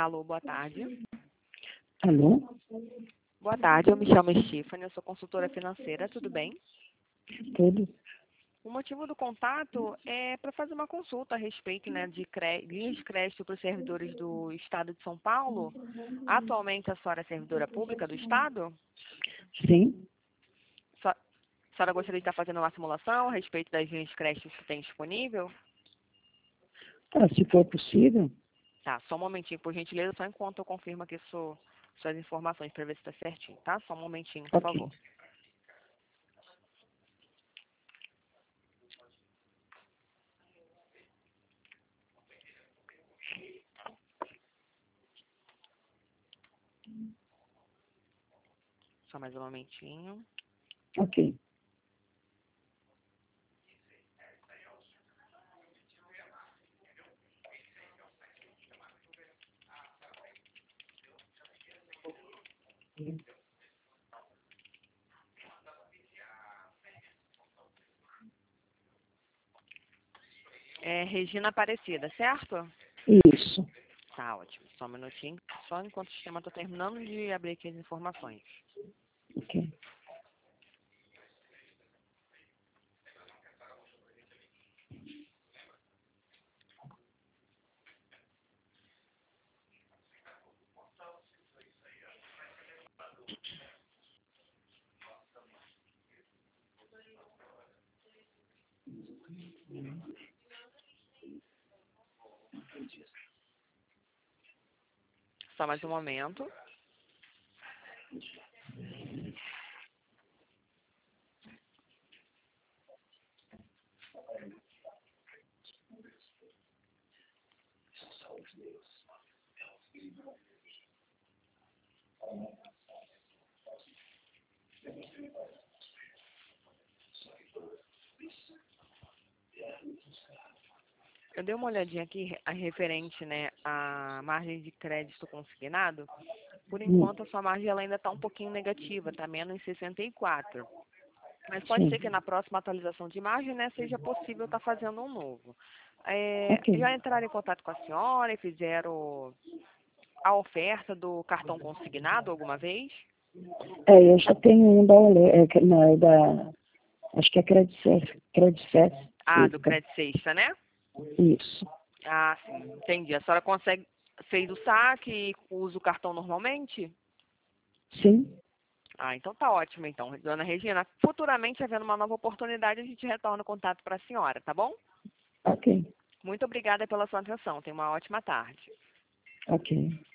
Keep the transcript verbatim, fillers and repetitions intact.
Alô, boa tarde. Alô? Boa tarde, eu me chamo Stephanie, eu sou consultora financeira, tudo bem? Tudo? O motivo do contato é para fazer uma consulta a respeito, né, de cre... linhas de crédito para os servidores do Estado de São Paulo. Atualmente a senhora é servidora pública do Estado? Sim. So- A senhora gostaria de estar fazendo uma simulação a respeito das linhas de crédito que tem disponível? Ah, se for possível. Tá, só um momentinho, por gentileza, só enquanto eu confirmo aqui su- suas informações para ver se está certinho, tá? Só um momentinho, por Ok. favor. Só mais um momentinho. Ok. É Regina Aparecida, certo? Isso. Tá, ótimo. Só um minutinho, só enquanto o sistema está terminando de abrir aqui as informações. Ok. Só mais um momento. Eu dei uma olhadinha aqui a referente, né, à margem de crédito consignado. Por Hum, enquanto, a sua margem ela ainda está um pouquinho negativa, está menos sessenta e quatro. Mas pode sim. ser que na próxima atualização de margem, né, seja possível estar fazendo um novo. É, Ok. já entraram em contato com a senhora e fizeram a oferta do cartão consignado alguma vez? É, eu já tenho um da Ole, é, que- não, é da, acho que é Credicef, Credicef, Ah, do Eita. Crédito Sexta, né? Isso. Ah, sim, entendi. A senhora consegue, fez o saque e usa o cartão normalmente? Sim. Ah, então tá ótimo, então. Dona Regina, futuramente, havendo uma nova oportunidade, a gente retorna o contato para a senhora, tá bom? Ok. Muito obrigada pela sua atenção. Tenha uma ótima tarde. Ok.